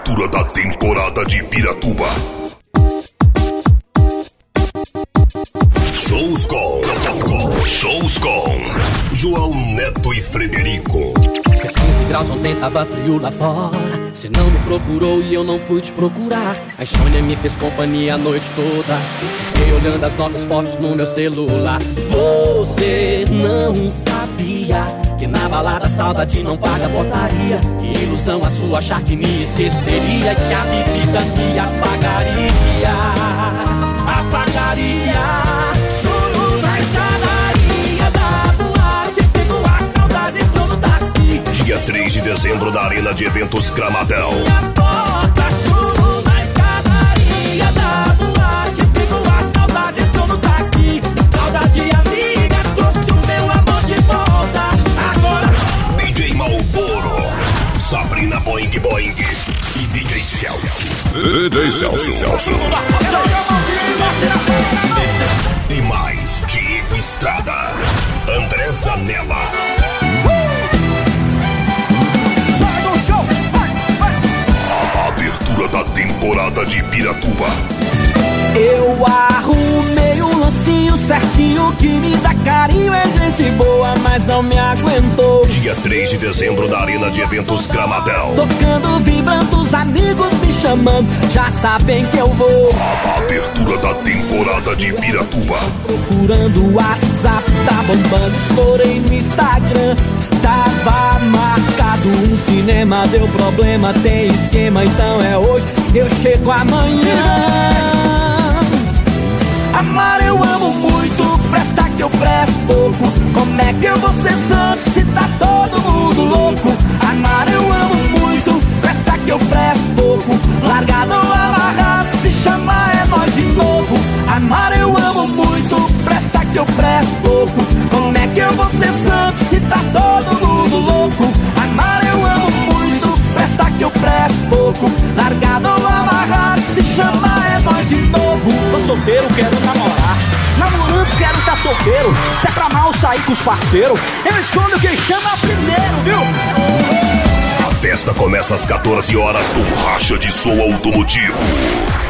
abertura da temporada de Piratuba. Shows com João Neto e Frederico. Fez 15 graus ontem, tava frio lá fora. Você não me procurou e eu não fui te procurar. A insônia me fez companhia a noite toda. Fiquei olhando as nossas fotos no meu celular. Você não sabia que na balada a saudade não paga portaria. Que ilusão a sua achar que me esqueceria. Que a bebida me apagaria. Choro na escadaria da boate. Fico a saudade todo táxi. Dia 3 de dezembro na Arena de Eventos Gramadão. Minha porta, choro na escadaria da boate. Fico a saudade todo táxi. Saudade amiga, trouxe o meu amor de volta. Agora DJ Malboro, Sabrina Boing Boing e DJ Celso. DJ Celso. E mais Diego Estrada, André Zanella. A abertura da temporada de Piratuba. eu arrumei um lancinho certinho que me dá carinho. É gente boa, mas não me aguentou. Dia 3 de dezembro na Arena de Eventos Gramadão. Tocando, vibrando, os amigos me chamando, já sabem que eu vou. A abertura da temporada de Piratuba. Procurando o WhatsApp, tá bombando, estourei no Instagram. Tava marcado um cinema, deu problema, tem esquema, então é hoje, eu chego amanhã. Amar eu amo muito, presta que eu presto pouco. Como é que eu vou ser santo se tá todo mundo louco? Amar eu amo muito, presta que eu presto pouco. Largado ou amarrado, se chamar é nós de novo. Amar eu amo muito, presta que eu presto pouco. Como é que eu vou ser santo se tá todo mundo louco? Amar eu amo muito, presta que eu presto pouco. Largado ou amarrado, se chamar é nós de novo. Tô solteiro, quero namorar. Namorando, quero tá solteiro. Se é pra mal sair com os parceiros, eu escondo quem chama primeiro, viu? A festa começa às 14 horas com racha de som automotivo.